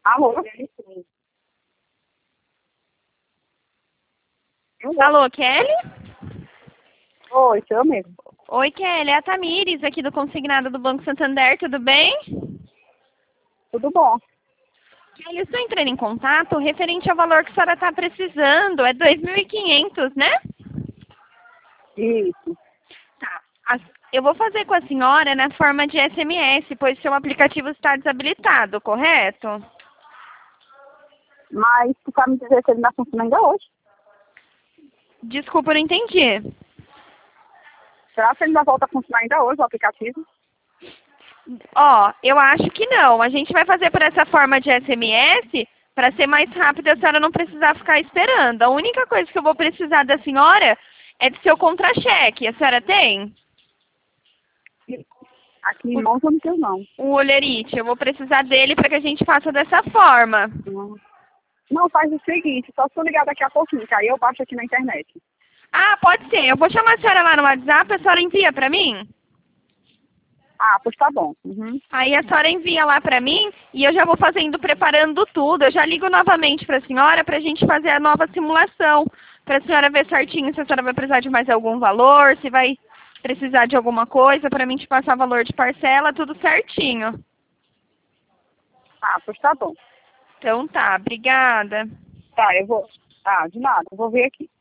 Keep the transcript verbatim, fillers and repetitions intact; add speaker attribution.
Speaker 1: Alô?
Speaker 2: Alô, Kelly?
Speaker 1: Oi, sou eu mesmo.
Speaker 2: Oi, Kelly. É a Tamires aqui do Consignado do Banco Santander, tudo bem?
Speaker 1: Tudo bom?
Speaker 2: Kelly, eu estou entrando em contato referente ao valor que a senhora está precisando. É dois mil e quinhentos, né?
Speaker 1: Isso.
Speaker 2: Tá. As- Eu vou fazer com a senhora na forma de S M S, pois seu aplicativo está desabilitado, correto?
Speaker 1: Mas tu sabe me dizer se ele não funciona ainda hoje?
Speaker 2: Desculpa, eu não entendi.
Speaker 1: Será que ele ainda volta a funcionar ainda hoje, o aplicativo?
Speaker 2: Ó, eu acho que não. A gente vai fazer por essa forma de S M S para ser mais rápido e a senhora não precisar ficar esperando. A única coisa que eu vou precisar da senhora é de seu contra-cheque. A senhora tem?
Speaker 1: Aqui em mãos eu não tenho, não.
Speaker 2: O Olerite. Eu vou precisar dele para que a gente faça dessa forma.
Speaker 1: Não, não, faz o seguinte, só se eu ligar daqui a pouquinho, que aí eu baixo aqui na internet.
Speaker 2: Ah, pode ser. Eu vou chamar a senhora lá no WhatsApp, a senhora envia para mim?
Speaker 1: Ah, pois tá bom. Uhum.
Speaker 2: Aí a senhora envia lá para mim e eu já vou fazendo, preparando tudo. Eu já ligo novamente para a senhora para a gente fazer a nova simulação. Para a senhora ver certinho se a senhora vai precisar de mais algum valor, se vai precisar de alguma coisa, para mim te passar valor de parcela, tudo certinho.
Speaker 1: Ah, pois tá bom.
Speaker 2: Então tá, obrigada.
Speaker 1: Tá, eu vou. Ah, de nada, eu vou ver aqui.